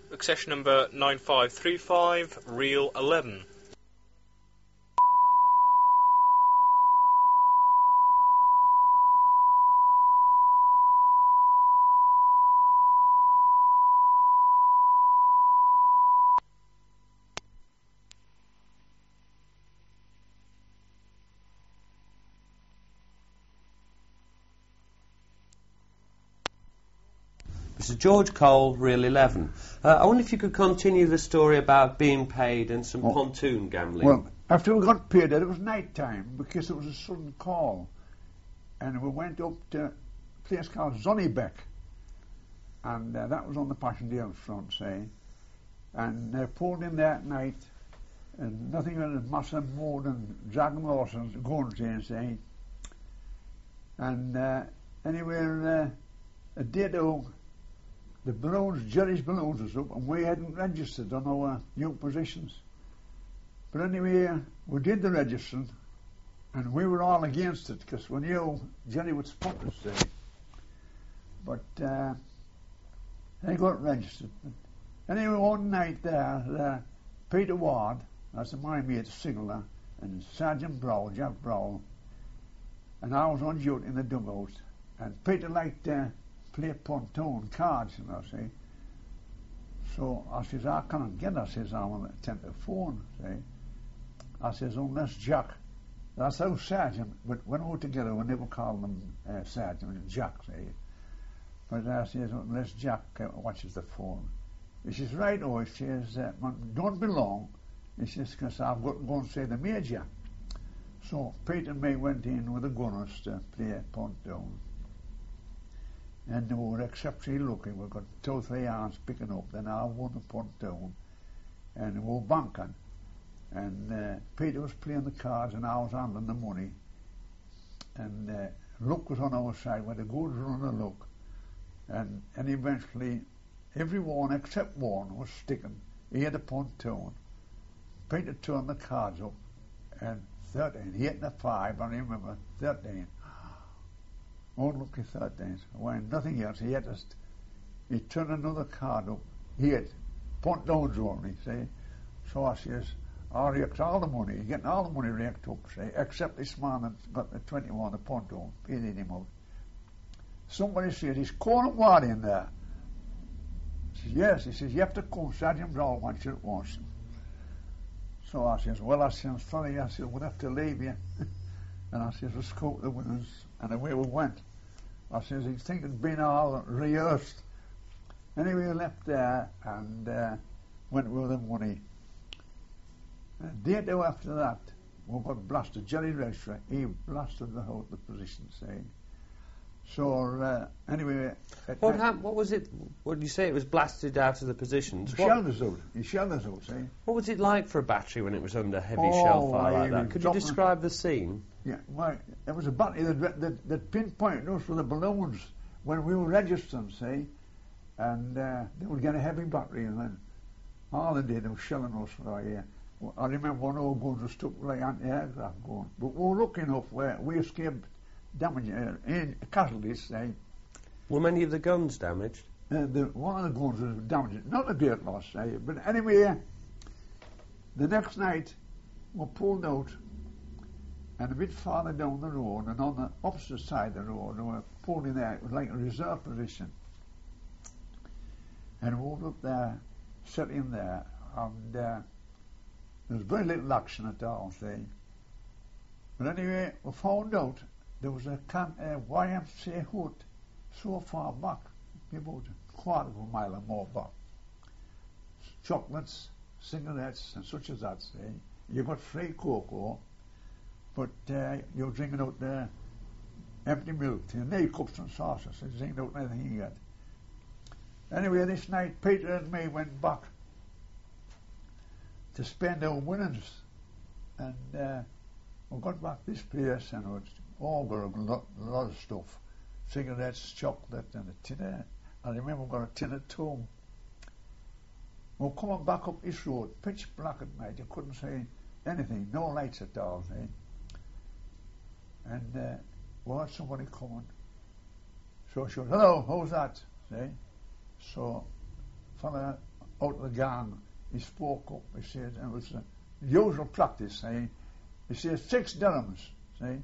accession number 9535, reel 11. Mr. George Cole, reel 11. I wonder if you could continue the story about being paid and some pontoon gambling. Well, after we got paid, it was night time because it was a sudden call, and we went up to a place called Zonnybeck, and that was on the Passchendaele front, say, and they pulled in there at night, and nothing but a massive more than dragging horses, guns in, say, and anyway, a day ago, the balloons, Jerry's balloons was up, and we hadn't registered on our new positions. But anyway, we did the registering, and we were all against it, because we knew Jerry would spot us, say. But they got registered. But anyway, one night there, Peter Ward, that's my mate, Sigler, and Sergeant Browl, Jack Browl, and I was on duty in the dugout, and Peter liked play pontoon cards, you know, see. So I says, I can't get it. I says, I want to attend the phone, see. I says, unless Jack, that's our sergeant, but when we were together, we never called him sergeant, Jack, see. But I says, unless Jack watches the phone. He says, right, oh, he says, don't be long. He says, because I've got to go and say the major. So Peter and me went in with the gunners to play pontoon. And we were exceptionally lucky. We got 2 or 3 hours picking up. Then I won the pontoon, and we were banking. And Peter was playing the cards, and I was handling the money. And luck was on our side. We had a good run of luck. And eventually, everyone except one was sticking. He had a pontoon. Peter turned the cards up, and 13. He hit the 5. I remember 13. Unlucky 13. When nothing else, he turned another card up. He had pontoons only, see. So I says, I raked all the money, getting all the money raked up, see, except this man that got the 21, the pontoon, paid him out. Somebody says, is Conan Ward in there? He says, yes. He says, you have to come, Sergeant Brown wants you at once. So I says, well, I says, sorry, I says, we'll have to leave you. And I says, let's go to the winners. And away we went. I says, he's thinking being all rehearsed. Anyway, we left there and went with the money. A day or two after that, we got blasted. Jerry Registrar, he blasted the whole the position, say. So, anyway... What happened? What was it? What did you say? It was blasted out of the positions? He shelled us out, say. What was it like for a battery when it was under heavy shell fire like that? Could you describe the scene? Yeah, well, it was a battery that pinpointed us with the balloons when we were registering, see, and they would get a heavy battery, and then all they did was shelling us for a year. I remember one of our guns was stuck like anti-aircraft gun, but we were lucky enough where we escaped damage, casualties, say. Were many of the guns damaged? One of the guns was damaged, not a great loss, say, but anyway, the next night we pulled out. And a bit farther down the road, and on the opposite side of the road, we were pulled in there. It was like a reserve position. And we moved up there, set in there, and there was very little action at all, see. But anyway, we found out there was a YMCA hut so far back, about a quarter of a mile or more back. Chocolates, cigarettes, and such as that, see. You got free cocoa, but you're drinking out the empty milk, no cups and saucers, so you drinking out anything you get. Anyway, this night, Peter and me went back to spend our winnings, and we got back this place, and it was all got a lot of stuff, cigarettes, chocolate, and a tin of, I remember we got a tin of Tom. We're coming back up this road, pitch black at night, you couldn't see anything, no lights at all, see. And we had somebody coming. So she goes, hello, how's that? See? So, fella out of the gang, he spoke up. He said, and it was the usual practice, say. He says, 6 dirhams, say.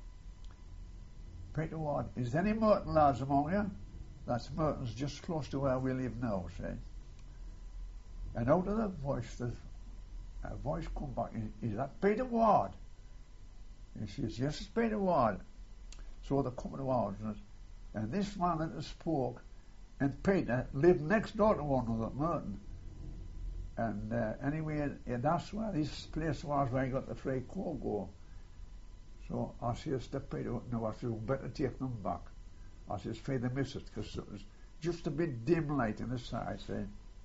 Peter Ward, is there any Merton lads among you? That's Merton's just close to where we live now, say. And out of the voice, a voice come back, is that Peter Ward? He says, yes, it's Peter Ward. So they come to ours, and this man that spoke, and Peter lived next door to one of them, Merton. And anyway, that's where this place was where I got the free cargo. So I says to Peter, no, I said, we better take them back. I says, for the miss it, because it was just a bit dim light in the side, say.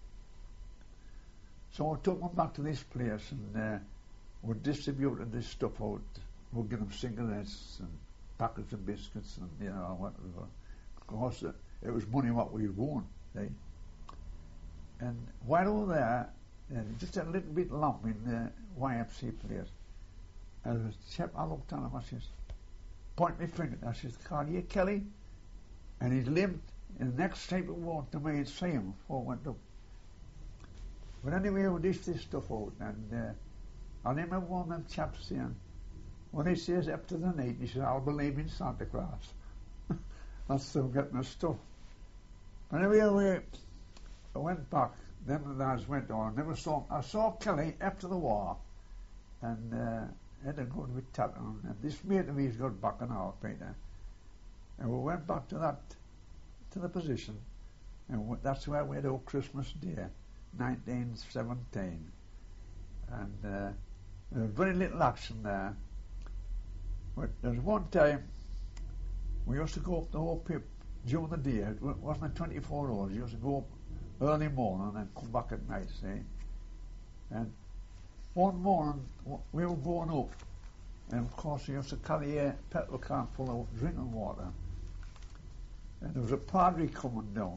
So I took them back to this place, and we distributed this stuff out. We'd give them cigarettes and packets of biscuits and, you know, whatever. Of course, it was money what we won, see. And while we were there, just a little bit lump in the YMC place. And the chap, I looked at him, I says, point my finger, I says, call you Kelly? And he lived in the next street of walk to me and see him before I went up. But anyway, we dished this stuff out, and I remember one of them chaps saying, when he says after the night, he says, I'll believe in Santa Claus. That's still getting the stuff. Anyway, I went back, then the lads went on, I saw Kelly after the war, and had a good with Tatton, and this mate of his got back an hour, Peter. And we went back to the position, and that's where we had our Christmas Day, 1917. And there was very little action there. But there was one time, we used to go up the whole pip during the day. It wasn't 24 hours. You used to go up early morning and come back at night, see. And one morning, we were going up, and of course we used to carry a petrol can full of drinking water. And there was a padre coming down.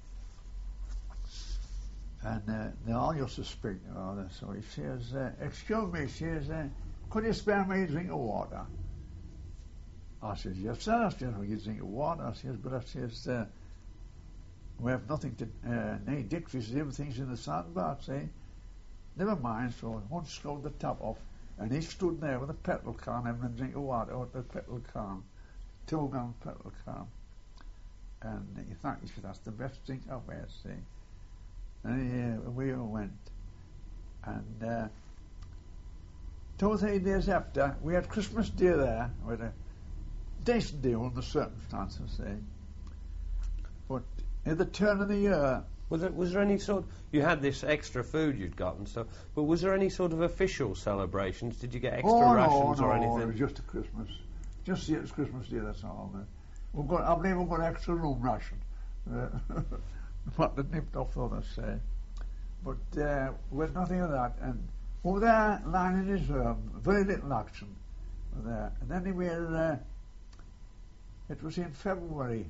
And they all used to speak, you know, so he says, excuse me, he says, could you spare me a drink of water? I says, yes, sir. I says, we get drink of water. I says, but I says, we have nothing to, need dictaries, everything's in the sandbar, see? Never mind, so one screwed the top off, and he stood there with a petrol can having a drink of water out of the petrol can, 2-gallon petrol can. And he thought, he said, that's the best drink I've had, see? And we all went. And 2 or 3 days after, we had Christmas Day there, with a decent deal in the circumstances, see? But at the turn of the year, was there any sort? You had this extra food you'd gotten, so. But was there any sort of official celebrations? Did you get extra rations or anything? No, it was just a Christmas. Just see, it's Christmas Day. That's all. I believe we've got extra room ration. What they nipped off the others, say. But with nothing of that, and over there, lying in his room, very little action there. And then we were. It was in February,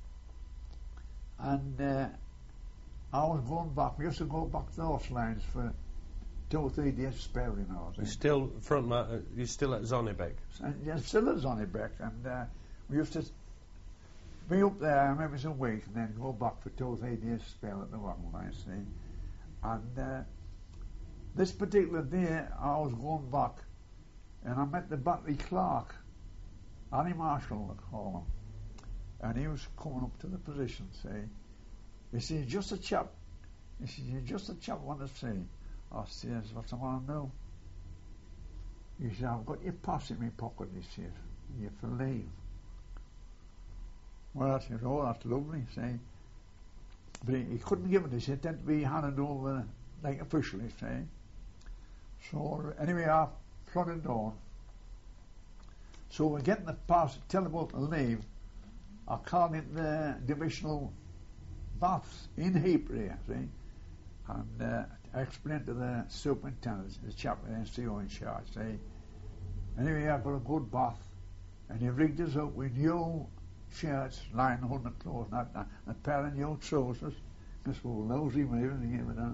and I was going back. We used to go back to those lines for 2 or 3 days sparing hours. You're still you're still at Zonnebeck? Yeah, still at Zonnebeck, and we used to be up there maybe a week and then go back for 2 or 3 days spell at the wagon line, see. And this particular day I was going back, and I met the battery clerk, Annie Marshall, they call him, and he was coming up to the position, see. He said, you're just a chap. He said, you're just a chap I want to see. I says, what I want to know? He said, I've got your pass in my pocket, he says, you're for leave. Well, I said, oh, that's lovely, see. But he couldn't give it, he said, it had to be handed over, like, officially, see. So, anyway, I plodded on. So we're getting the pass, tell them about the leave. I called it the divisional baths in Heapreya, see, and I explained to the superintendent, the chap at the NCO in charge, see. Anyway, I got a good bath, and he rigged us up with new shirts, lying on the clothes, and a pair of new trousers, because we were lousy with everything, you know.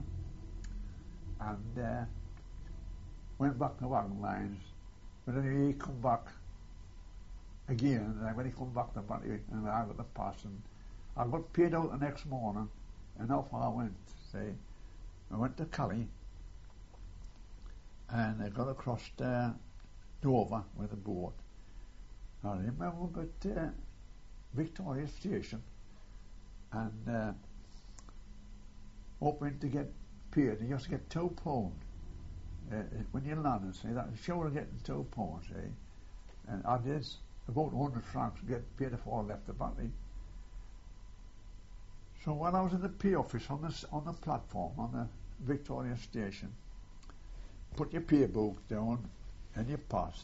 And went back to wagon lines, but then he come back again, and when he come back to the battery, and I got the pass, and I got paid out the next morning, and off I went, see. I went to Cali, and I got across Dover with a boat. I remember we got to Victoria Station, and hoping to get paid. You just get £2 when you land. See, that sure getting £2. See, and I did about 100 francs to get paid before I left the battery. So when I was in the pay office on the platform on the Victoria Station, put your pay book down and you pass.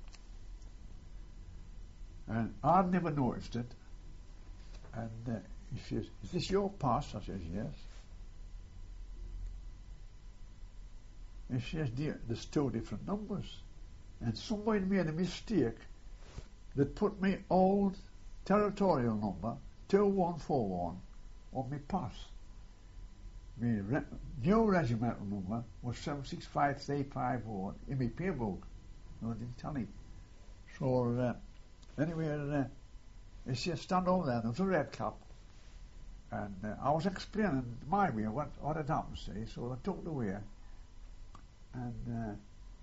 And I'd never noticed it. And he says, "Is this your pass?" I says, "Yes." He says, "Dear, there's 2 different numbers." And somebody made a mistake that put me old territorial number, 2141, on my pass. My new regimental number was 765354 in my pay book. No, I didn't tell him. So, anyway, he said, "Stand over there." There was a red cap. And I was explaining my way what had happened, see. So I took it away. And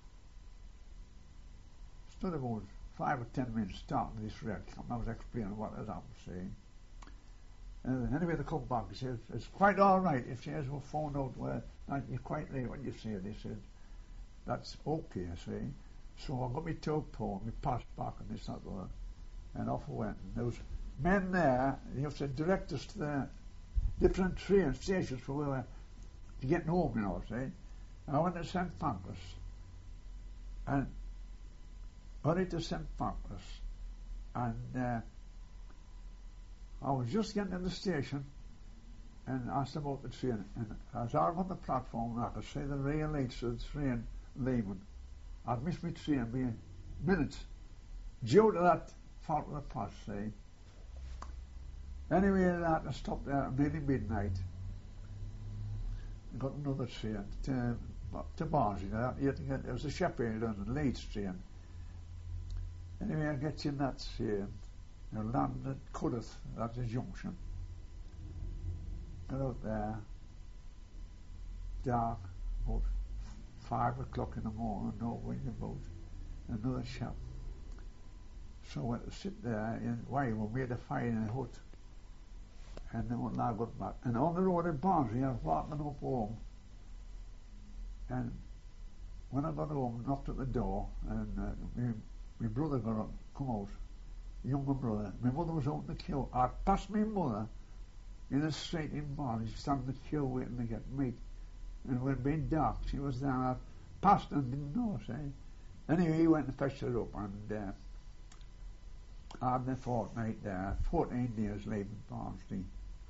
stood about 5 or 10 minutes starting this red cap. I was explaining what had happened, see. Anyway, they come back and said, "It's quite all right." If she has found out where you're quite right what you say, they said, "That's okay," see. So I got me £2, me passed back and this, that, and off I went. And there was men there, they used to direct us to the different train stations for where to get home, you know, see. And I went to St. Pancras, and hurried to St. Pancras, and I was just getting to the station and asked about the train, and as I was on the platform I could see the real lights of the train leaving. I'd missed my train by minutes due to that fault of the pass, see. Anyway, I had to stop there at nearly midnight. Got another train to Barnsley. There was a Sheffield and a Leeds train. Anyway, I get in that train. I landed at Cudworth, that's a junction. Got out there, dark, about 5 o'clock in the morning, no wind about, another chap. So I went to sit there, and we made a fire in a hut. And then when I got back, and on the road in Barnsley, I was walking up home. And when I got home, knocked at the door, and my brother come out. Younger brother. My mother was out in the queue. I passed my mother in the street in Barnsley, standing in the queue waiting to get meat. And when it being dark, she was there. I passed and didn't know, see. Anyway, he went and fetched her up, and I had a fortnight there, 14 days leaving Barnsley.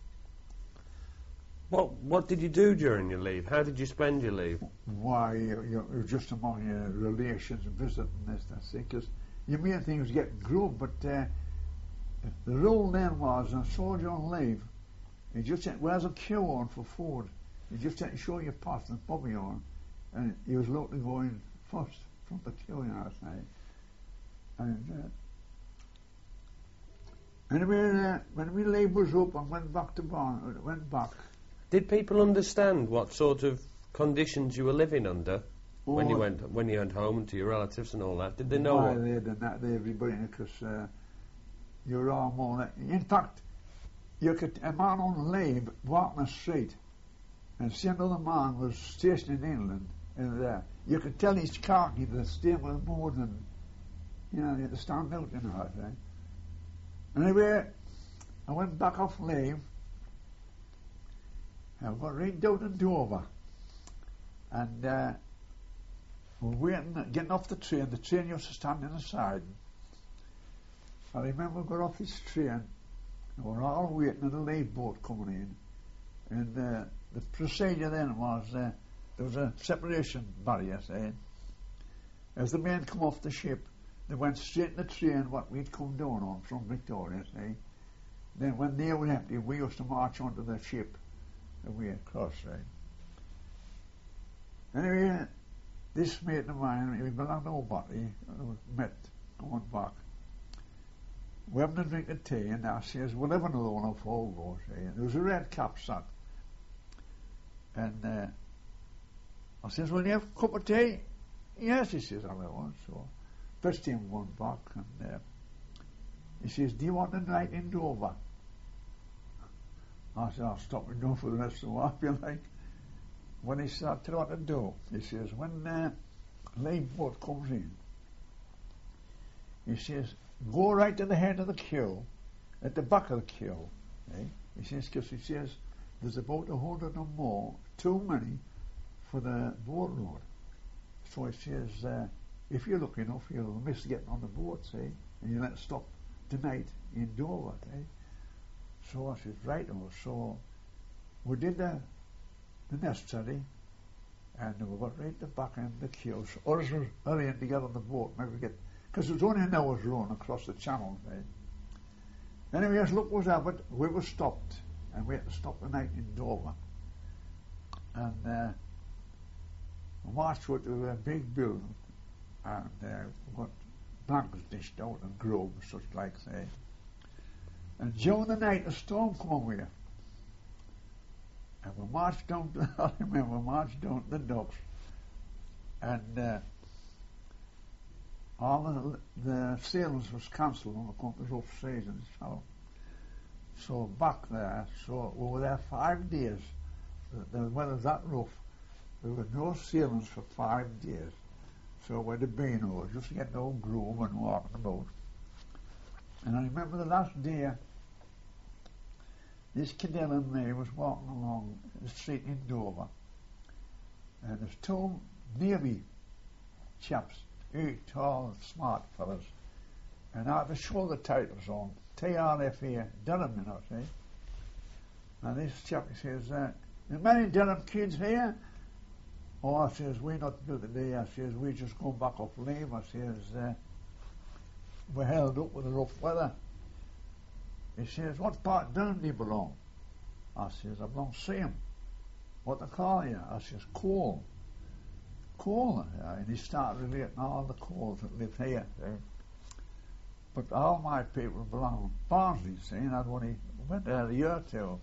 What did you do during your leave? How did you spend your leave? Why, you're just among your relations and visiting this, that's it, because your main thing was getting grub, but the rule then was, a soldier on leave, you just had, where's a queue on for food, you just had to show your pass and bobby on, and he was allowed to go in first from the queue, you know, say. And anyway, when my leave was up, I went back to went back. Did people understand what sort of conditions you were living under when you went home to your relatives and all that? Did they know? Why they did that, everybody, because you're all more. In fact, you could a man on leave walk on the street, and see another man was stationed in England, and you could tell his khaki the stain was more than, you know, you had to stand out, you know what I say. Anyway, I went back off leave. I got right down in Dover, and we're waiting, getting off the train. The train used to stand in the side. I remember we got off this train, and we're all waiting at a leave boat coming in, and the procedure then was there was a separation barrier, saying, as the men come off the ship, they went straight in the train what we'd come down on from Victoria, see. Then when they were empty, we used to march onto the ship. And we had cross, right? Anyway, this mate of mine, he belonged to O'Batty, met going back. We having a drink of tea, and I says, we'll have another one of Fogo, see. And there was a red cap sat. And I says, will you have a cup of tea? Yes, he says, I will. So fetched him one back, and he says, do you want a night in Dover? I said, I'll stop in Dover for the rest of the while, if you like. When he said, I'll tell you what to do. He says, when Leave boat comes in, he says, go right to the head of the queue, at the back of the queue. Eh? He says, because he says, there's about 100 or more, too many, for the boat road. So he says, if you're lucky enough, you'll miss getting on the boat, see, and you'll have to stop tonight in Dover. Eh? So I said, right on. So we did the necessary, and we got right at the back end of the queue. So others were hurrying to get on the boat, maybe get, because it was only an hour's run across the channel. Eh? Anyway, as luck was happened, we were stopped, and we had to stop the night in Dover. And we marched to a big building, and we got blankets dished out and grub and such like, say. And during the night, a storm came over here. And we marched down to, I remember, we marched down to the docks, and all the sailings was cancelled on account of the rough season. So back there, so we were there 5 days. The weather was that rough. There were no sailings for 5 days. So we'd have been over, just to get no groom and walking about. And I remember the last day, this Cadell and me was walking along the street in Dover, and there's 2 Navy chaps, 8 tall, smart fellas, and I had to show the titles on, TRFA, Durham, you know, see. And this chap, he says, there many Durham kids here? Oh, I says, we not do today. I says, we just come back off leave. I says, we're held up with the rough weather. He says, what part of Durham do you belong? I says, I belong to Seaham. What they call you? I says, Cole. Cole. And he started relating all the Coles that live here. But all my people belong to Barnsley, see, and I'd only went there a year or two.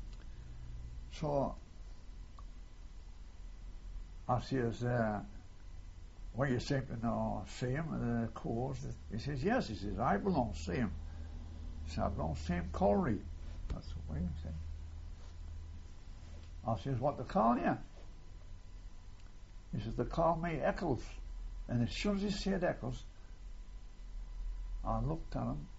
So I says, well, you seem to know Seaham, the Coles. He says, yes. He says, I belong to Seaham. He said, I belong to Seaham Colliery. That's the way he said. I says, what they call you? He says, they call me Eccles. And as soon as he said Eccles, I looked at him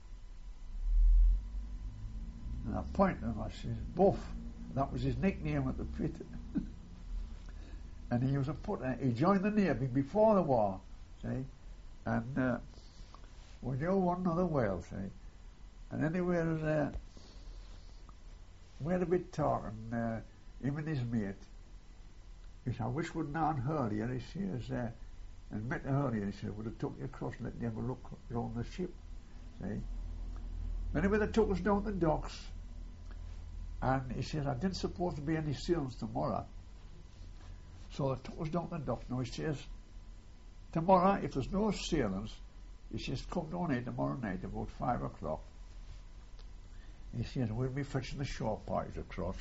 and I pointed at him. I says, Buff. That was his nickname at the pit. And he was he joined the Navy before the war, see, and we knew one another well, see. And anyway, we had a bit talk, and him and his mate, he said, I wish we'd known earlier, he says, and met her earlier, he said, would have took you across and let you have a look around the ship, see. Anyway, they took us down the docks, and he says, I didn't suppose to be any sailings tomorrow. So they took us down the dock. Now he says, tomorrow, if there's no sailings, he says, come down here tomorrow night about 5 o'clock. He says, we'll be fetching the shore parties across.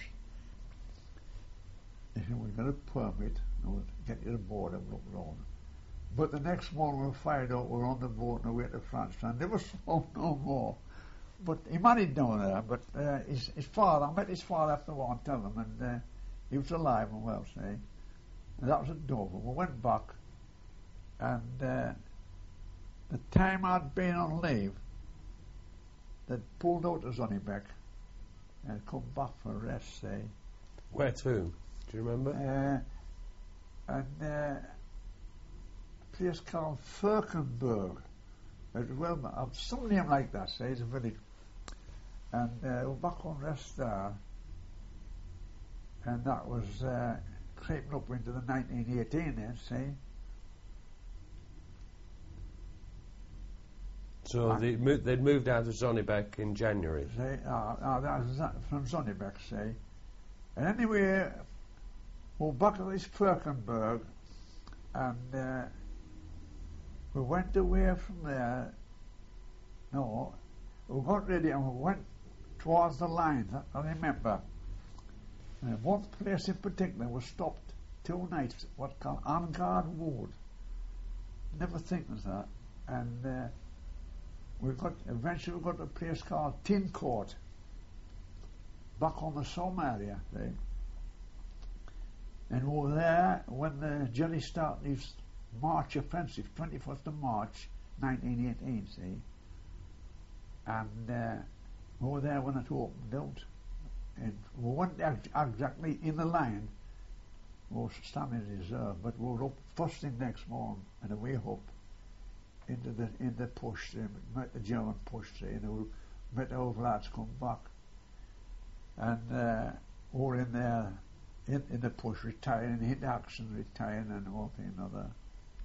He said, we've got a permit, and we'll get you aboard and look round. But the next morning we'll find out we're on the boat on the way to France. I never saw no more. But he married down there, but his father, I met his father after a while and tell him, and he was alive and well, see. And that was at Dover. We went back, and the time I'd been on leave, they'd pulled out of Zonnebeke and come back for a rest, say. Where to? Do you remember? A place called Furkenberg. Well, some name like that, say, it's a village. And we're back on rest there, and that was creeping up into the 1918 then, see. So they'd moved out of Zonnebeke in January. See, that was from Zonnebeke, see. And anyway, we're back at this Furkenberg, and we went away from there. No, we got ready and we went towards the lines, I remember. And one place in particular was stopped. 2 nights, what's called on guard wood. Never think of that. And eventually we got to a place called Tin Court, back on the Somme area, see. And we were there when the Jelly started his March offensive, 21st of March, 1918, see. And we were there when it opened out. And we weren't exactly in the line. We were standing in reserve, but we were up first thing next morning and away up in the push, met the German push, and we met our lads come back. And we were in there in the push, retiring, hit action, retiring, and one thing and another.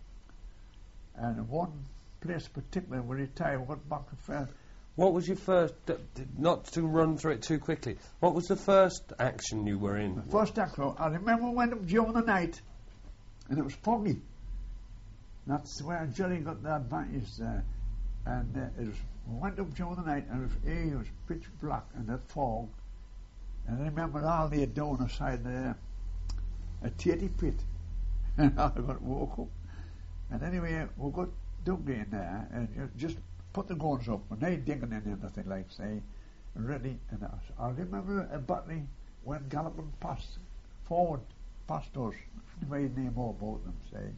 And one place particularly we retired, we got back to fair. What was your first, not to run through it too quickly, what was the first action you were in? The first action, I remember we went up during the night, and it was foggy. That's where Jerry got the advantage there. And we went up during the night, and it was pitch black, and the fog. And I remember all they had done aside there, a tatty pit. And I got woke up. And anyway, we got dug in there, and just put the guns up, and they digging in anything like, say, ready. And I remember a battery went galloping forward past us. The way name all about them, say.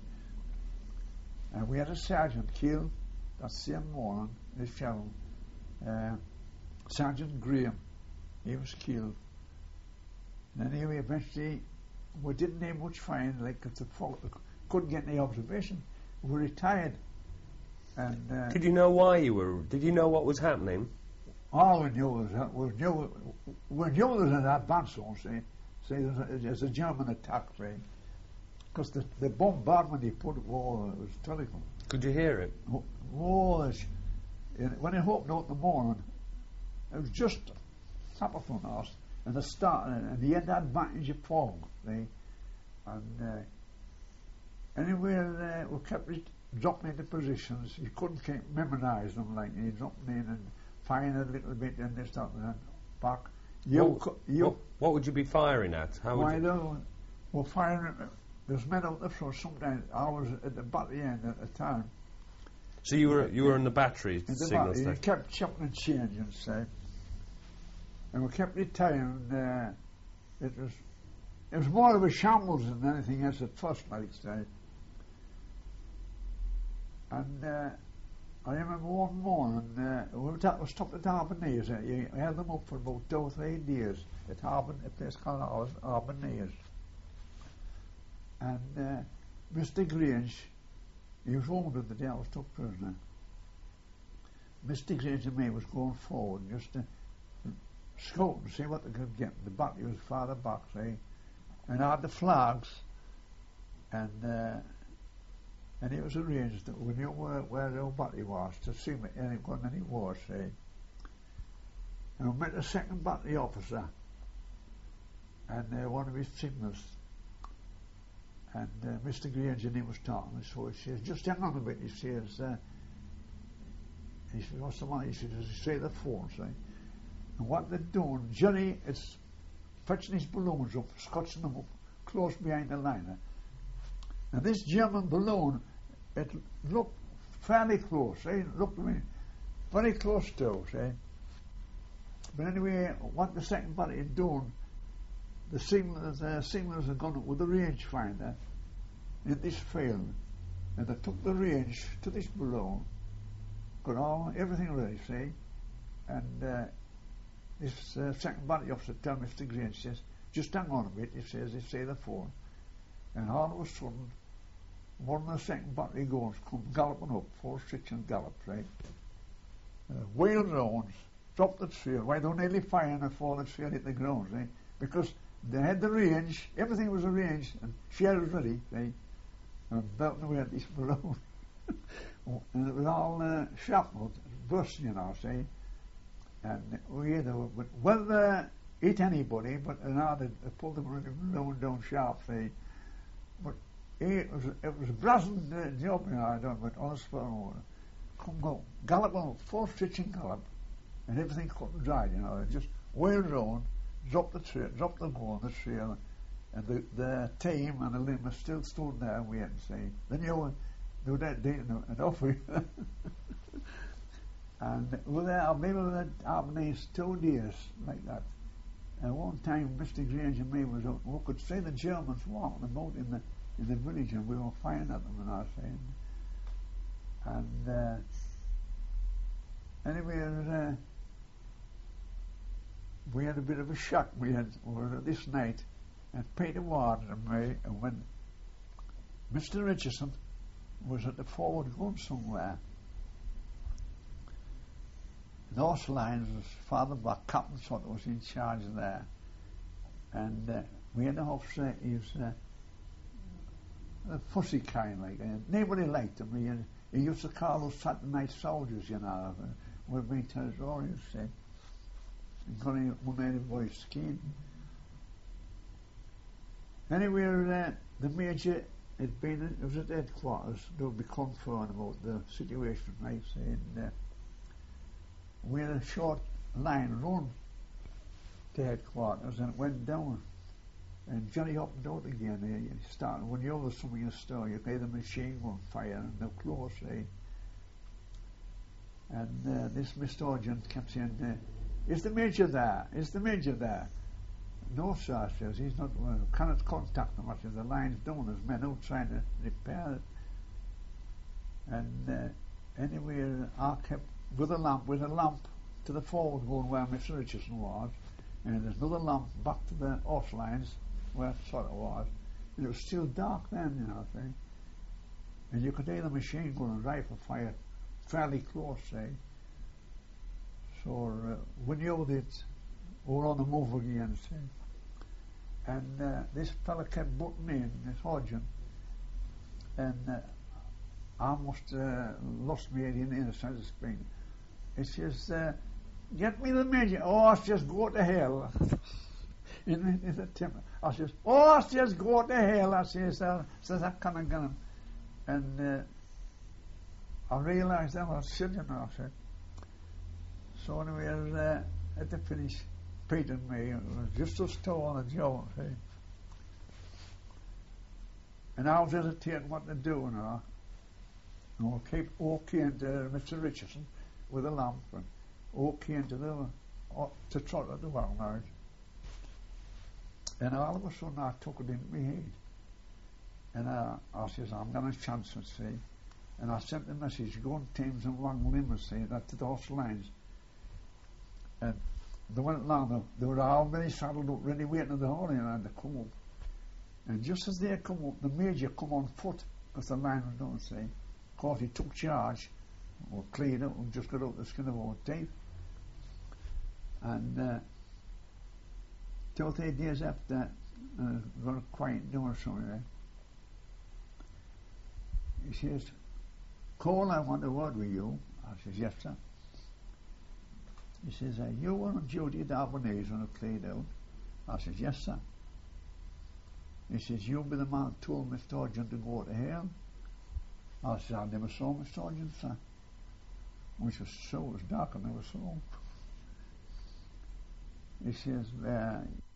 And we had a sergeant killed that same morning, this fellow, Sergeant Graham. He was killed. And anyway, eventually, we didn't have much find, like, because the fog, couldn't get any observation. We retired. And did you know why you were? Did you know what was happening? All we knew was that we knew there was an advance on, see there's a German attack, see, because the bombardment he put it was terrible. Could you hear it? Oh, when it opened out in the morning, it was just top of us, and the start, and he had the advantage of fog, see, and anyway, we kept dropping into positions. You couldn't memorise them, like you dropped in and firing a little bit and this, that, and then back. What would you be firing at? How would you? We're firing. There's men out the front. Sometimes I was at the battery end at the time. So you were in the battery signal station. You kept chopping and changing, say, and we kept retiring. It was more of a shambles than anything else at first, like say. And I remember one morning, we stopped at Arbonese. You held them up for about 2 or 3 days at a place called Arbonese. And Mr. Grange, he was wounded the day I was took prisoner. Mr. Grange and me was going forward just to scout and see what they could get. The battery was farther back, see, and I had the flags, and it was arranged that we knew where the battery was to see any war, see. And we met a second battery officer, and one of his signals. And Mr. Grange and he was talking, so he says, just hang on a bit, he says, what's the matter? He says, say the phone, see. And what they're doing, Johnny is fetching his balloons up, scotching them up close behind the liner. And this German balloon, it looked fairly close, eh? It looked to me very close to, eh? But anyway, what the second battery had done, the signalers had gone up with the rangefinder in this field, and they took the range to this balloon, got everything ready, see, and this second battery officer told Mr. Grange, says, just hang on a bit, he says, say the phone. And all of a sudden, one of the second battery guns come galloping up, 4-6 gallops, right? Wheeled round, dropped the trail. Why, they were nearly firing before the trail hit the ground, right? Because they had the range, everything was arranged, and shell was ready, right? And belting away at this balloon. And it was all shrapnel, bursting, you know, see? And we had whether hit anybody, but they pulled the balloon down sharp, see? But it was a brazen job, you know, I don't know, but on the spur, go gallop on, 4-6 gallop, and everything cut and dried, you know, just wheeled round, dropped the gun, the trail, And the team and the limo still stood there waiting, see. They knew they were dead and off we And we were there, I maybe we had Albanese 2 days like that. And one time Mr. Grange and me was out, we could see the Germans walking about in the village, and we were firing at them, and I was saying. And anyway, we had a bit of a shock. We were this night, and Peter Ward and me, and when Mr. Richardson was at the forward going somewhere, North Lines was Father Buck, Captain Sutter was in charge there, and we had an officer. He was a fussy kind, like, and nobody liked him. He used to call us Saturday night soldiers, you know. We've been territorial, see. One made a voice scheme. Anyway, the major it was at headquarters. They would be confirmed about the situation, right? Saying we had a short line run to headquarters, and it went down. And Johnny up and out again. He started when you over something in a store, you pay the machine gun fire, and they're close, eh? And this Mr. Ogden kept saying, "Is the major there? Is the major there?" "No, sir," says, "he's not. Cannot contact him." I said, "The line's down. There's men out trying to repair it." And anyway, I kept with a lamp to the forward going where Mr. Richardson was, and there's another lamp back to the horse lines where Sutter was. And it was still dark then, you know, see. And you could hear the machine gun and rifle fire fairly close, see. So we knew that we were on the move again, see. And this fella kept butting in, this Hodgson, and I must lost me in the innocence of spring. He says, "Get me the major." "Oh, it's just go to hell." in the temper. I says, "Oh, it's just go to hell." I says, I kind of got him. And I realised that I was sitting there, I said. So anyway, at the finish, Pete and me, it was just us two on the job, see. And I was hesitating what to do, and I keep walking to Mr. Richardson with a lamp, and walking to Trotter the well now. And all of a sudden I took it into my head. And I says, "I'm going to chance it, see." And I sent the message, "Go on Thames and Long Limerick, see, that to the horse lines." And they went along, they were already saddled up, ready waiting at the hall, and they come up. And just as they come up, the major come on foot, because the line was done, see. Of course, he took charge, or cleared up, and just got out the skin of our teeth. And 2 or 3 days after, got a quiet door or something. He says, "Cole, I want a word with you." I says, "Yes, sir." He says, "You were on duty at Albanese when it cleared out?" I says, "Yes, sir." He says, "You be the man who told Mr. Ogden to go to hell?" I says, "I never saw Mr. Ogden, sir." Which was so, it was dark, I never saw him. He says,